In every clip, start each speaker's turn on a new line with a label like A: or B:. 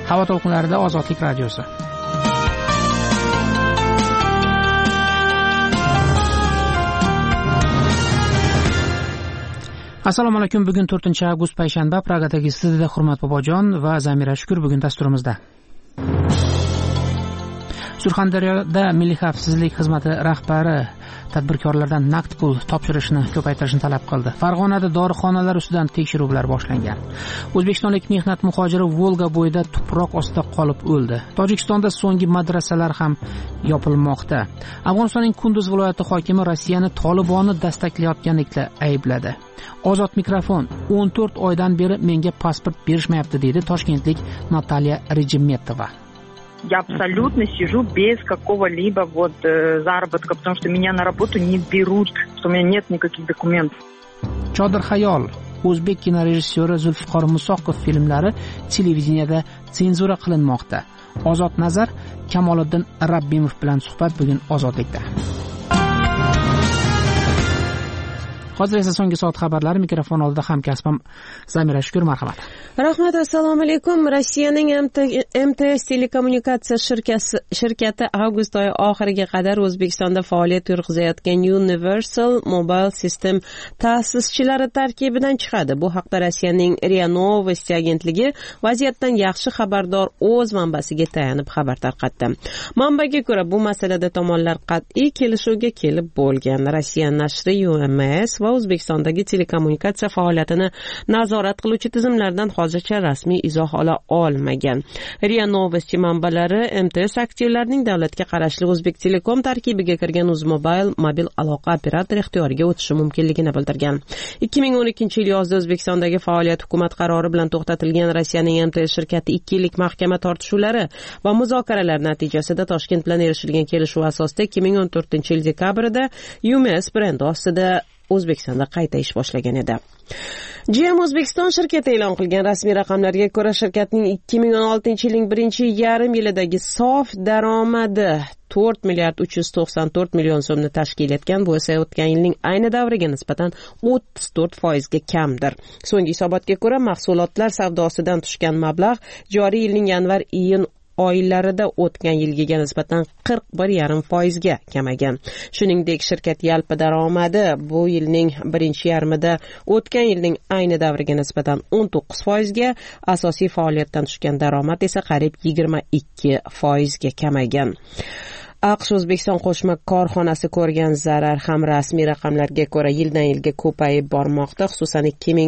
A: Havo to'lqinlarida Ozodlik radiosi. Assalomu alaykum. Bugun 4-avgust payshanba. Pragadagi studiyada Hurmat Bobojon va Zamira Shukur bugun dasturimizda. Surxondaryoda Milliy xavfsizlik xizmati rahbari tadbirkorlardan naqd pul topshirishni ko'paytirishni talab qildi. Farg'onada dorixonalar ustidan tekshiruvlar boshlangan. O'zbekistonlik mehnat muhojiri Volga bo'yida tuproq ostida qolib o'ldi. Tojikistonda so'nggi madrasalar ham yopilmoqda. Afg'onistonning Kunduz viloyati hokimi Rossiyani Tolibonni dastaklayotganlikda aybladi. Ozod mikrofon: 14 oydan beri menga pasport berishmayapti deydi toshkentlik Natalya Rejimetova.
B: Я абсолютно сижу без какого-либо заработка, потому что меня на работу не берут, что у меня нет никаких документов.
A: Chodir Xayol: O'zbek kinorejissyori Zulfiqor Musoqov filmlari televideniyada senzura qilinmoqda. Ozod Nazar Kamoliddin Rabbimov bilan suhbat bugun Ozodlikda. Hozir esa so'nggi soat xabarlari. Mikrofon oldida hamkasbim Zamira Shukur, marhamat.
C: Rahmat, assalomu alaykum. Rossiyaning MTS telekommunikatsiya shirkati avgust oyi oxiriga qadar O'zbekistonda faoliyat yurg'izayotgan Universal Mobile System ta'sischilari tarkibidan chiqadi. Bu haqda Rossiyaning RIA Novosti agentligi vaziyatdan yaxshi xabardor o'z manbasiga tayanib xabar tarqatdi. Manbaga ko'ra, bu masalada tomonlar qat'iy kelishuvga kelib bo'lgan. Rossiya nashri UMS va O'zbekistondagi telekommunikatsiya faoliyatini nazorat qiluvchi tizimlardan hozircha rasmiy izoh ola olmagan. RIA Novosti manbalari MTS aktivlarining davlatga qarashli O'zbek Telekom tarkibiga kirgan UzMobile mobil aloqa operatori ixtiyoriga o'tishi mumkinligini bildirgan. 2012 yil yozda O'zbekistondagi faoliyat hukumat qarori bilan to'xtatilgan Rossiyaning MTS shirkati 2 yillik mahkama tortishuvlari va muzokaralar natijasida Toshkent bilan erishilgan kelishuv asosida 2014 yil dekabrida UMS brendi ostida O'zbekistonda qayta ish boshlagan edi. GM O'zbekiston shirkati e'lon qilgan rasmiy raqamlarga ko'ra, shirkatning 2016-yilning birinchi yarim yilidagi sof daromadi 4 milliard 394 million so'mni tashkil etgan. Bu esa o'tgan yilning ayni davriga nisbatan 34% ga kamdir. So'nggi hisobotga ko'ra, mahsulotlar savdosidan tushgan mablag' joriy yilning yanvar-iyun oylarida o'tgan yilgiga nisbatan 41,5% ga kamagan. Shuningdek, shirkat yalpi daromadi bu yilning birinchi yarmida o'tgan yilning ayni davriga nisbatan 19% ga, asosiy faoliyatdan tushgan daromad esa qariyb 22% ga kamagan. AQSh O'zbekiston qo'shma korxonasi ko'rgan zarar ham rasmiy raqamlarga ko'ra yildan yilga ko'payib bormoqda. Xususan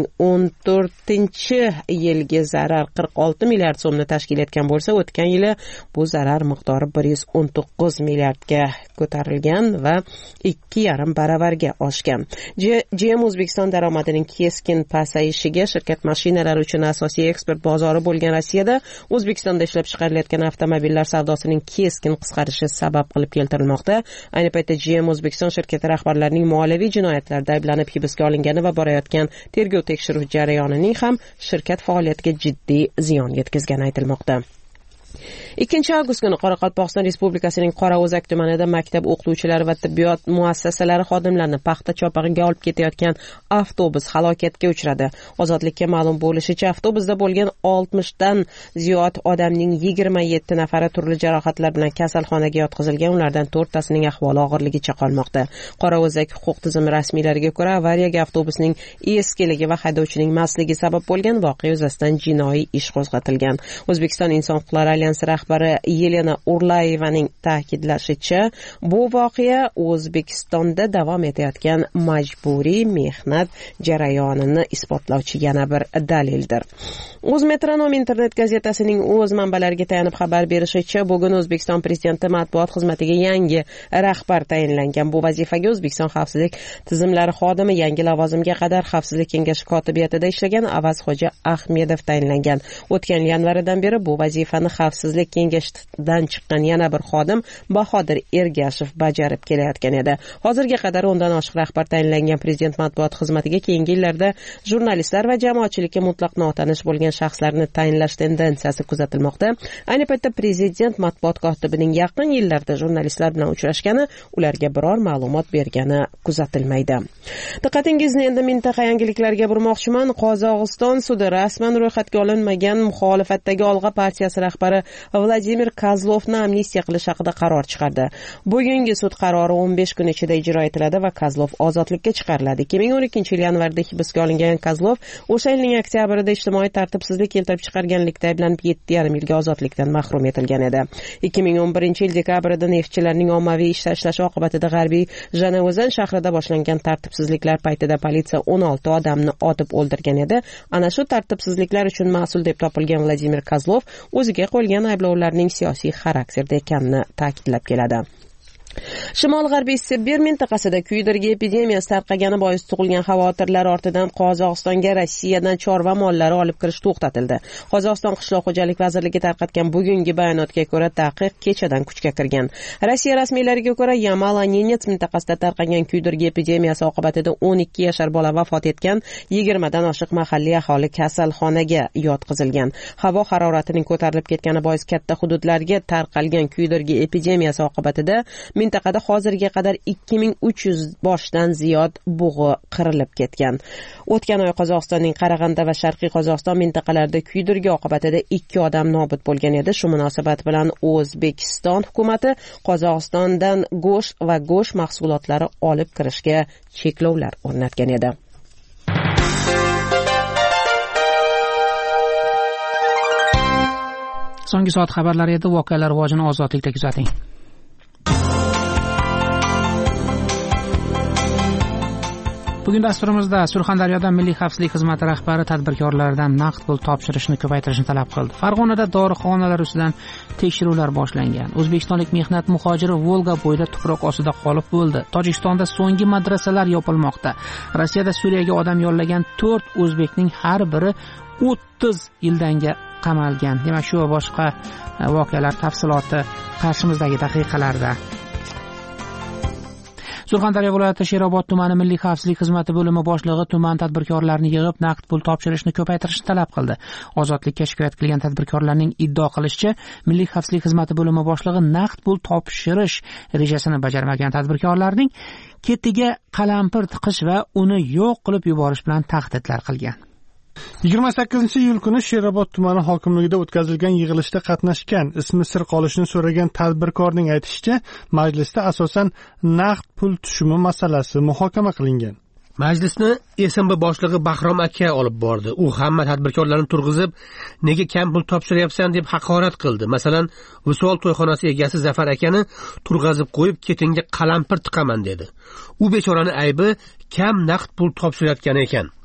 C: 2014-yilgi zarar 46 milliard so'mni tashkil etgan bo'lsa, o'tgan yili bu zarar miqdori 119 milliardga ko'tarilgan va 2,5 baravarga oshgan. GM O'zbekiston daromadining keskin pasayishiga shirkat mashinalari uchun asosiy eksport bozori bo'lgan Rossiyada O'zbekistonda ishlab chiqarilayotgan avtomobillar savdosining keskin qisqarishi sabab qilib keltirilmoqda. Ayni paytda GM O'zbekiston shirkati rahbarlarining moliyaviy jinoyatlarda ayblanib hibsga olingani va borayotgan tergov tekshiruv jarayonining ham shirkat faoliyatiga jiddiy ziyon yetkazgani aytilmoqda. 2-avgust kuni Qoraqalpog'iston Respublikasining Qorao'zak tumanida maktab o'qituvchilari va tibbiyot muassasalari xodimlarini paxta chopig'iga olib ketayotgan avtobus halokatga uchradi. Ozodlikka ma'lum bo'lishicha, avtobusda bo'lgan 60 dan ziyod odamning 27 nafari turli jarohatlar bilan kasalxonaga yotqizilgan. Ulardan 4 tasining ahvoli og'irligicha qolmoqda. Qorao'zak huquq tizimi rasmiylariga ko'ra, avariyaga avtobusning eskiligi va haydovchining mastligi sabab bo'lgan. Voqea yuzasidan jinoiy ish qo'zg'atilgan. O'zbekiston Inson huquqlari alyansi rahbari Yelena Urlayevaning ta'kidlashicha, bu voqea O'zbekistonda davom etayotgan majburiy mehnat jarayonini isbotlovchi yana bir dalildir. O'zmetronom internet gazetasining o'z manbalariga tayanib xabar berishicha, bugun O'zbekiston prezidenti matbuot xizmatiga yangi rahbar tayinlangan. Bu vazifaga O'zbekiston xavfsizlik tizimlari xodimi yangi lavozimga qadar Xavfsizlik kengashi kotibiyatida ishlagan Avazxo'ja Ahmedov tayinlangan. O'tgan yanvaridan beri bu vazifani xavfsizlik kengashidan chiqqan yana bir xodim Bahodir Ergashev bajarib kelayotgan edi. Hozirga qadar undan oshiq rahbar tayinlangan prezident matbuot xizmatiga keyingi yillarda jurnalistlar va jamoatchilikka mutlaq notanish bo'lgan shaxslarni tayinlash tendensiyasi kuzatilmoqda. Ayni paytda prezident matbuot kotibining yaqin yillarda jurnalistlar bilan uchrashgani, ularga biror ma'lumot bergani kuzatilmaydi. Diqqatingizni endi mintaqa yangiliklarga burmoqchiman. Qozog'iston sudi rasman ro'yxatga olinmagan muxolifatdagi Olg'a partiyasi rahbari Vladimir Kozlovni amnistiya qilish haqida qaror chiqardi. Bugungi sud qarori 15 kun ichida ijro etiladi va Kozlov ozodlikka chiqariladi. 2012 yil yanvarda hibsga olingan Kozlov o'sha yilning oktyabrida ijtimoiy tartibsizlik keltirib chiqarganlikda ayblanib 7,5 yilga ozodlikdan mahrum etilgan edi. 2011 yil dekabrida neftchilarning ommaviy ish tashlashi oqibatida g'arbiy Janavozan shahrida boshlangan tartibsizliklar paytida politsiya 16 odamni otib o'ldirgan edi. Ana shu tartibsizliklar uchun mas'ul deb topilgan Vladimir Kozlov o'ziga qo'yilgan ayblovlarning siyosiy xarakterda ekanini ta'kidlab keladi. Shimol-g'arbiy Sibir mintaqasida kuydirgi epidemiyasi tarqagani bois tug'ilgan xavotirlar ortidan Qozog'istonga Rossiyadan chorva mollari olib kirish to'xtatildi. Qozog'iston qishloq xo'jalik vazirligi tarqatgan bugungi bayonotga ko'ra taqiq kechadan kuchga kirgan. Rossiya rasmiylariga ko'ra Yamalo-Nenets mintaqasida tarqagan kuydirgi epidemiyasi oqibatida 12 yashar bola vafot etgan, 20 dan oshiq mahalliy aholi kasalxonaga yotqizilgan. Havo haroratining ko'tarilib ketgani bois katta hududlarga tarqalgan kuydirgi epidemiyasi oqibatida mintaqada hozirga qadar 2300 boshdan ziyod bug'i qirilib ketgan. O'tgan oy Qozog'istonning Qarag'anda va Sharqiy Qozog'iston mintaqalarida kuydirgi oqibatida 2 odam nobud bo'lgan edi. Shu munosabat bilan O'zbekiston hukumatı Qozog'istondan go'sht va go'sht mahsulotlari olib kirishga cheklovlar o'rnatgan edi.
A: So'nggi soat xabarlari edi. Voqealar rivojini ozodlikda kuzating. Bugun dasturimizda Surxondaryoda Milliy xavfsizlik xizmati rahbari tadbirkorlardan naqd pul topshirishni ko'paytirishni talab qildi. Farg'onada dorixonalar ustidan tekshiruvlar boshlangan. O'zbekistonlik mehnat muhojiri Volga bo'yida tuproq ostida qolib o'ldi. Tojikistonda so'nggi madrasalar yopilmoqda. Rossiyada Suriyaga odam yollagan 4 o'zbekning har biri 30 yildanga qamalgan. Demak, shu va boshqa voqealar tafsiloti qarshimizdagi daqiqalarda. Surxondaryo viloyati Sherobod tumani Milliy xavfsizlik xizmati bo'limi boshlig'i tuman tadbirkorlarini yig'ib naqd pul topshirishni ko'paytirishni talab qildi. Ozodlikka shikoyat qilgan tadbirkorlarning iddio qilishicha, Milliy xavfsizlik xizmati bo'limi boshlig'i naqd pul topshirish rejasini bajarmagan tadbirkorlarning ketiga qalampir tiqish va uni yo'q qilib yuborish bilan tahdidlar qilgan.
D: 28-iyul kuni Sherobod tumani hokimligida o'tkazilgan yig'ilishda qatnashgan, ismi sir qolishini so'ragan tadbirkorning aytishicha, majlisda asosan naqd pul tushumi masalasi muhokama qilingan.
E: Majlisni SMB boshlig'i Bahrom aka olib bordi. U hamma tadbirkorlarni turg'izib, nega kam pul topshiryapsan deb haqorat qildi. Masalan, Visol to'yxonasi egasi Zafar akani turg'azib qo'yib, ketingga qalampir tiqaman dedi. U bechoraning aybi kam naqd pul topshirayotgani ekan.